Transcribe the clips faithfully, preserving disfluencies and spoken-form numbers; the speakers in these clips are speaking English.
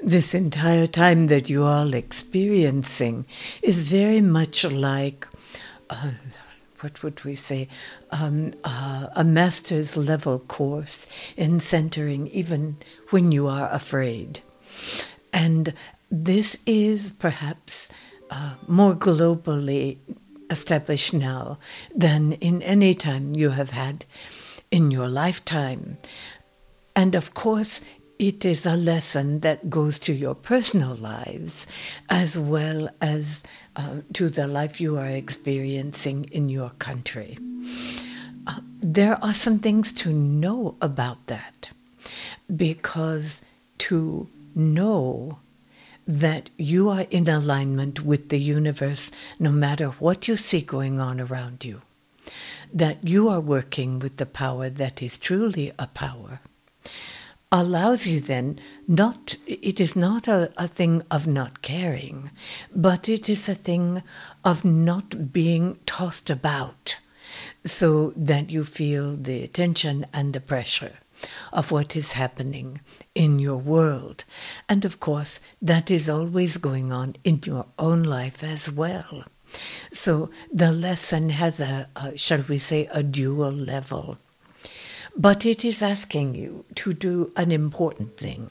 this entire time that you are experiencing is very much like, uh, what would we say, um, uh, a master's level course in centering even when you are afraid. And this is perhaps uh, more globally established now than in any time you have had in your lifetime. And of course, it is a lesson that goes to your personal lives as well as uh, to the life you are experiencing in your country. Uh, there are some things to know about that, because to know that you are in alignment with the universe no matter what you see going on around you, that you are working with the power that is truly a power, allows you then not, it is not a, a thing of not caring, but it is a thing of not being tossed about so that you feel the tension and the pressure of what is happening in your world. And of course, that is always going on in your own life as well. So the lesson has a, a shall we say, a dual level. But it is asking you to do an important thing.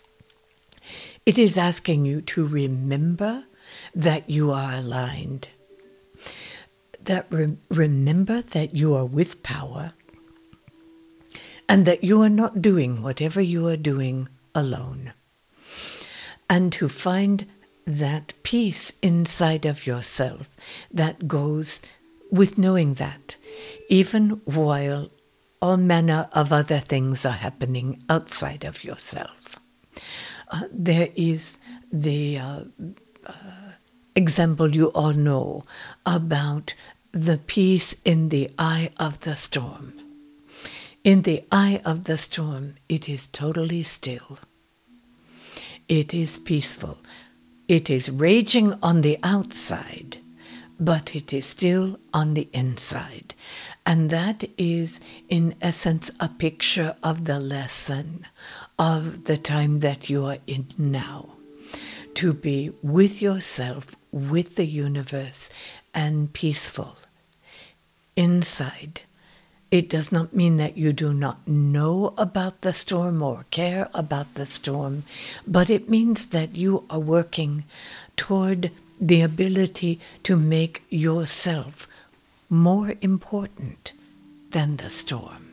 It is asking you to remember that you are aligned. That re- remember that you are with power, and that you are not doing whatever you are doing alone. And to find that peace inside of yourself that goes with knowing that, even while all manner of other things are happening outside of yourself. Uh, there is the uh, uh, example you all know about the peace in the eye of the storm. In the eye of the storm, it is totally still. It is peaceful. It is raging on the outside, but it is still on the inside. And that is, in essence, a picture of the lesson of the time that you are in now. To be with yourself, with the universe, and peaceful inside. It does not mean that you do not know about the storm or care about the storm, but it means that you are working toward the ability to make yourself more important than the storm.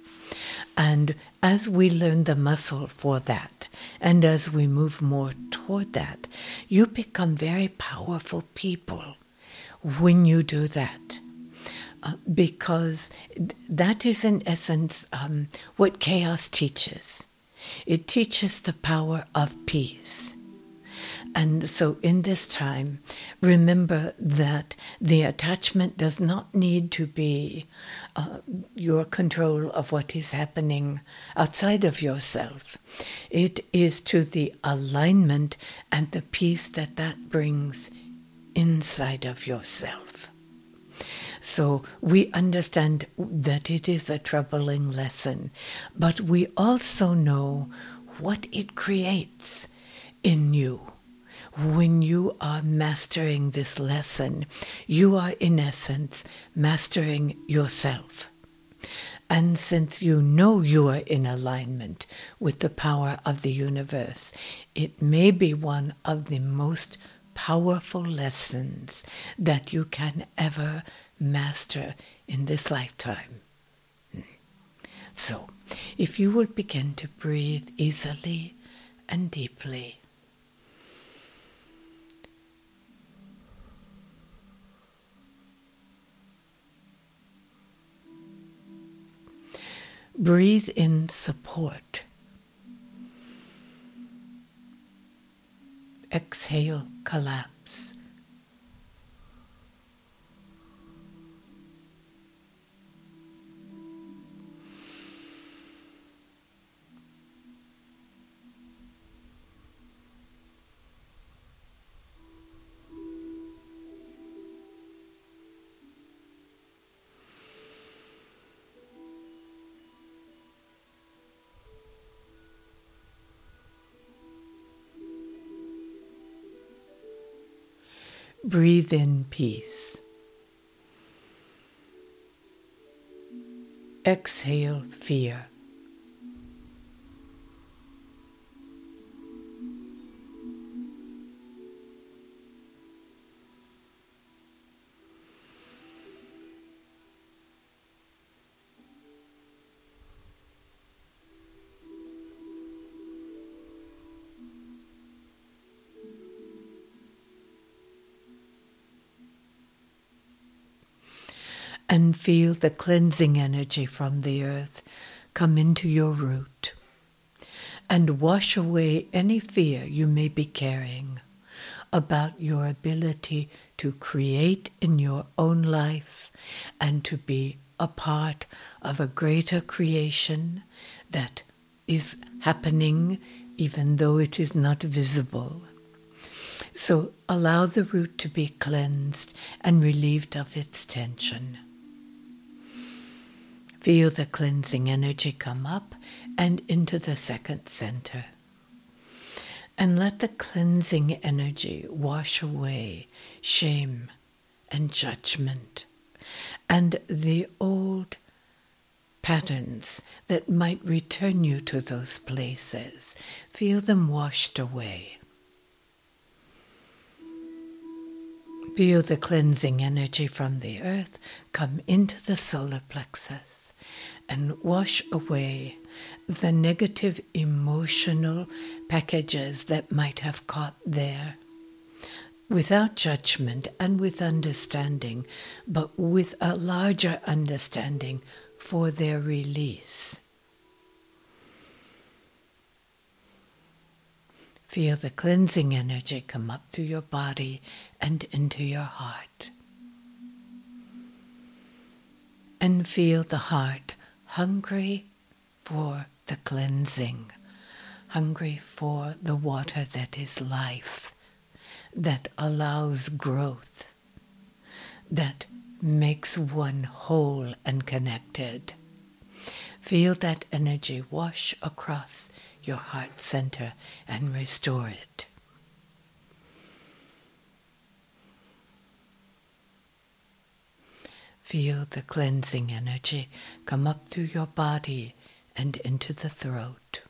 And as we learn the muscle for that, and as we move more toward that, you become very powerful people when you do that. Uh, because that is in essence um, what chaos teaches. It teaches the power of peace. And so in this time, remember that the attachment does not need to be uh, your control of what is happening outside of yourself. It is to the alignment and the peace that that brings inside of yourself. So we understand that it is a troubling lesson, but we also know what it creates in you. When you are mastering this lesson, you are in essence mastering yourself. And since you know you are in alignment with the power of the universe, it may be one of the most powerful lessons that you can ever master in this lifetime. So, if you would begin to breathe easily and deeply. Breathe in support. Exhale, collapse. Breathe in peace. Exhale fear. And feel the cleansing energy from the earth come into your root and wash away any fear you may be carrying about your ability to create in your own life and to be a part of a greater creation that is happening even though it is not visible. So allow the root to be cleansed and relieved of its tension. Feel the cleansing energy come up and into the second center. And let the cleansing energy wash away shame and judgment and the old patterns that might return you to those places. Feel them washed away. Feel the cleansing energy from the earth come into the solar plexus and wash away the negative emotional packages that might have caught there, without judgment and with understanding, but with a larger understanding for their release. Feel the cleansing energy come up through your body and into your heart. And feel the heart hungry for the cleansing, hungry for the water that is life, that allows growth, that makes one whole and connected. Feel that energy wash across your heart center and restore it. Feel the cleansing energy come up through your body and into the throat.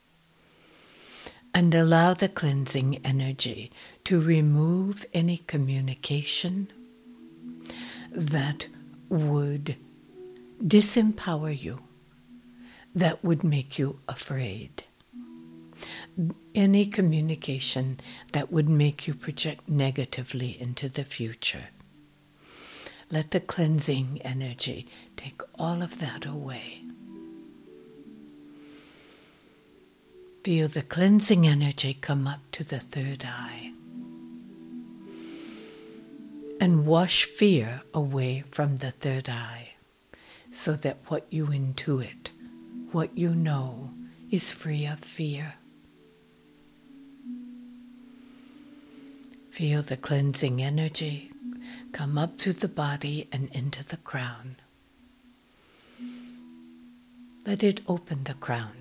And allow the cleansing energy to remove any communication that would disempower you, that would make you afraid. Any communication that would make you project negatively into the future. Let the cleansing energy take all of that away. Feel the cleansing energy come up to the third eye. And wash fear away from the third eye, so that what you intuit, what you know, is free of fear. Feel the cleansing energy come up through the body and into the crown. Let it open the crown.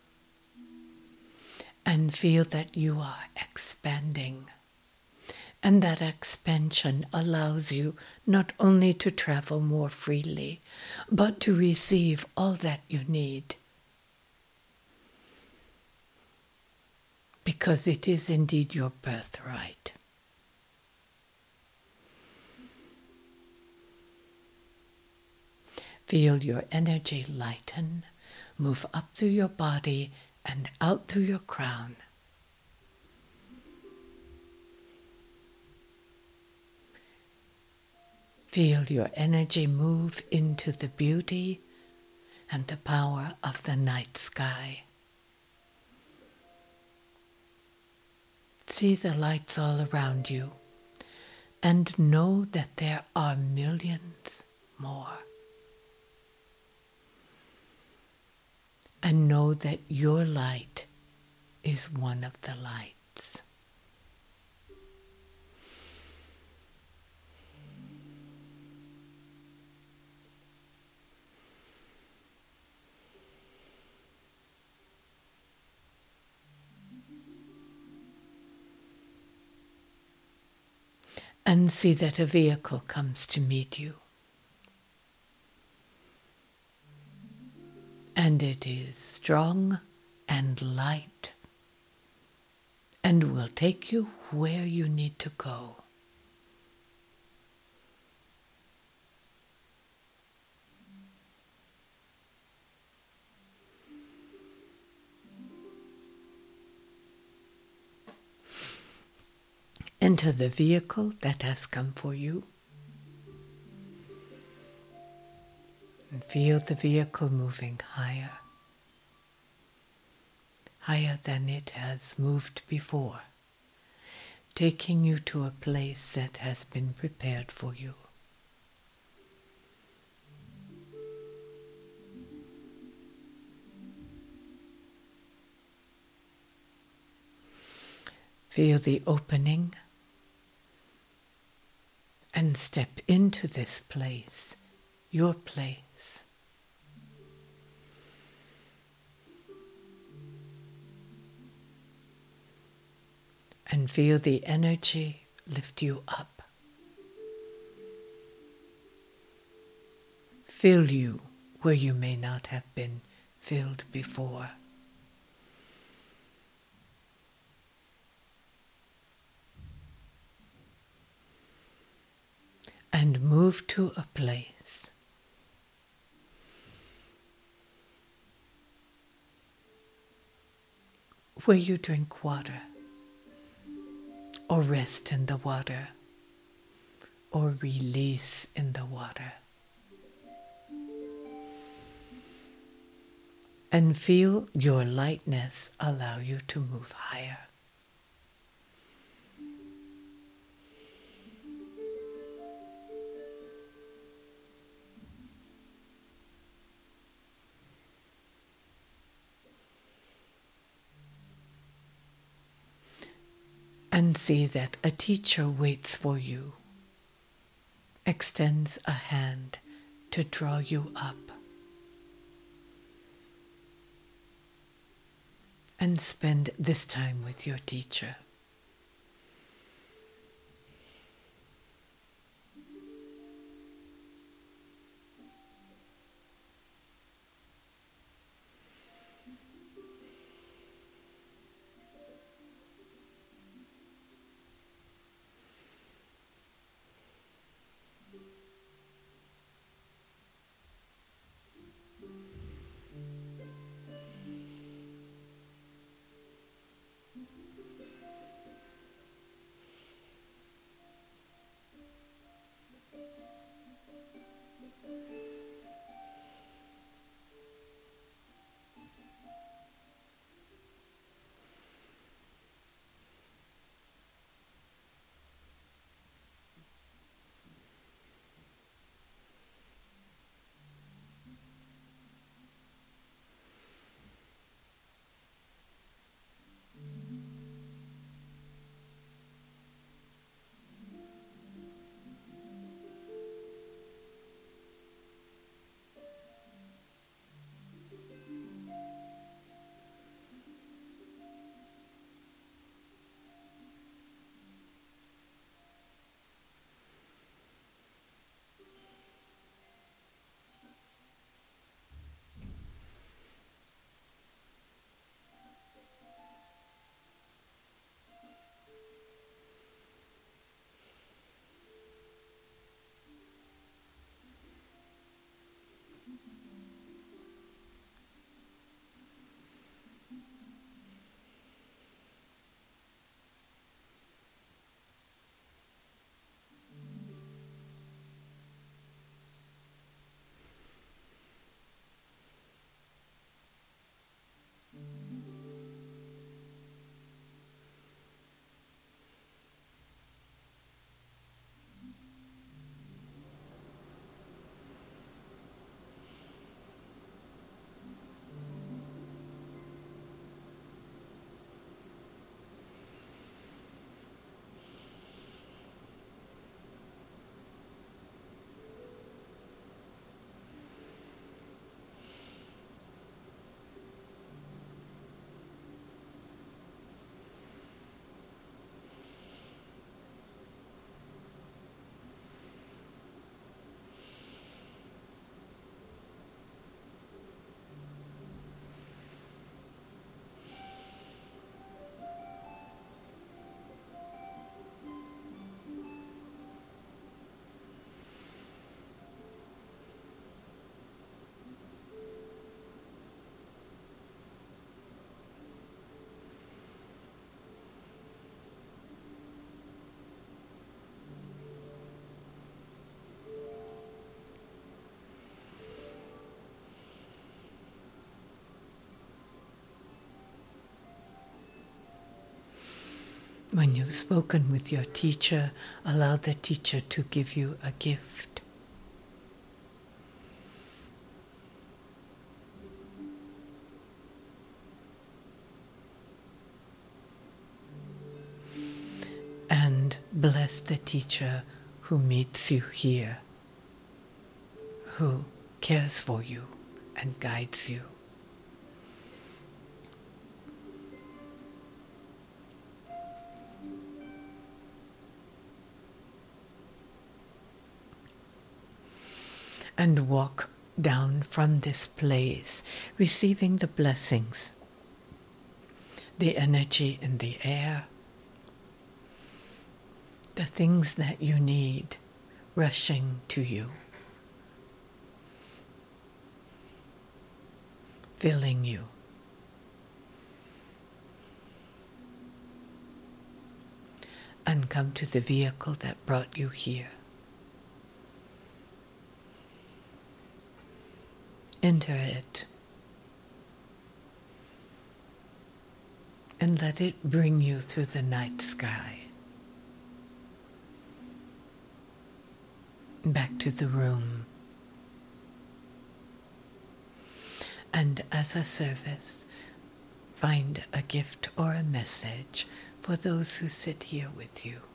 And feel that you are expanding. And that expansion allows you not only to travel more freely, but to receive all that you need. Because it is indeed your birthright. Feel your energy lighten, move up through your body and out through your crown. Feel your energy move into the beauty and the power of the night sky. See the lights all around you and know that there are millions more. And know that your light is one of the lights. and see that a vehicle comes to meet you. And it is strong and light and will take you where you need to go. Enter the vehicle that has come for you. And feel the vehicle moving higher, higher than it has moved before, taking you to a place that has been prepared for you. Feel the opening and step into this place, your place. And feel the energy lift you up. Fill you where you may not have been filled before. And move to a place where you drink water, or rest in the water, or release in the water. And feel your lightness allow you to move higher. And see that a teacher waits for you, extends a hand to draw you up. And spend this time with your teacher. When you've spoken with your teacher, allow the teacher to give you a gift. And bless the teacher who meets you here, who cares for you and guides you. And walk down from this place, receiving the blessings, the energy in the air, the things that you need rushing to you, filling you. And come to the vehicle that brought you here. Enter it and let it bring you through the night sky back to the room. And as a service, find a gift or a message for those who sit here with you.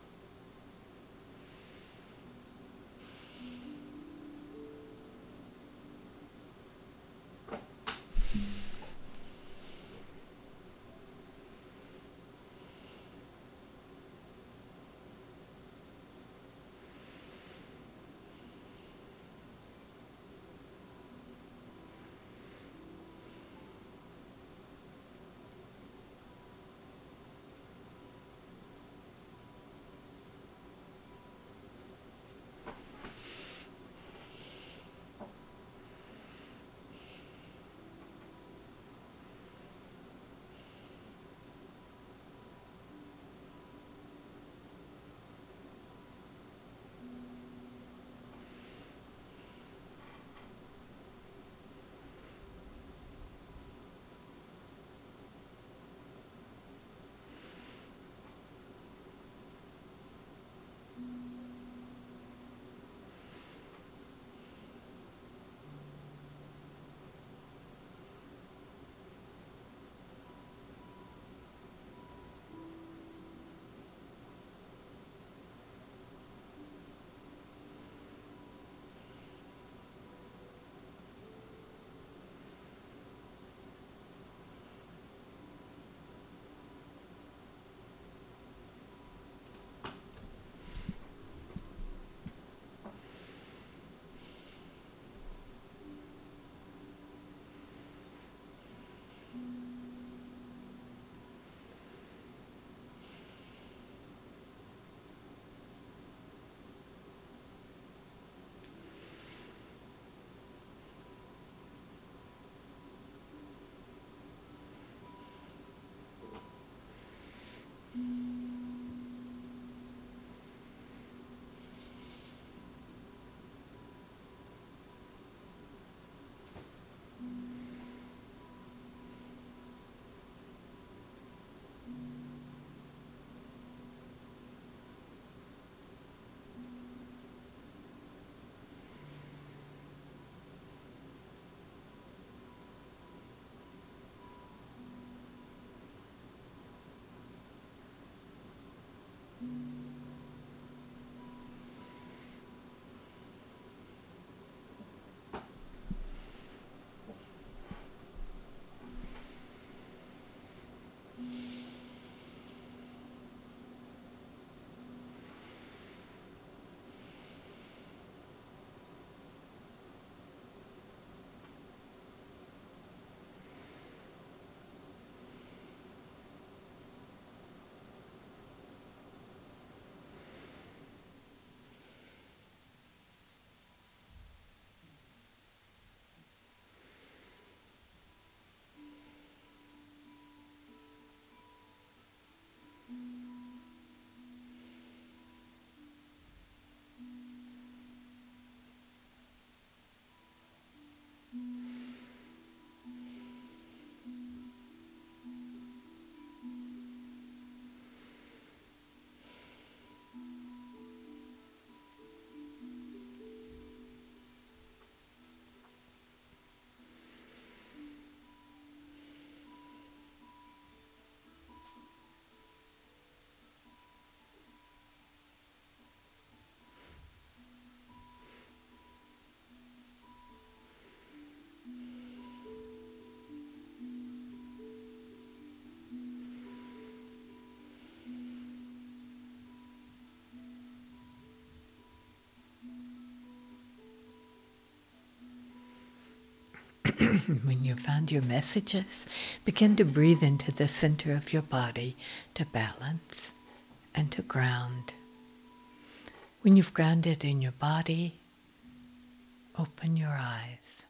When you've found your messages, begin to breathe into the center of your body to balance and to ground. When you've grounded in your body, open your eyes.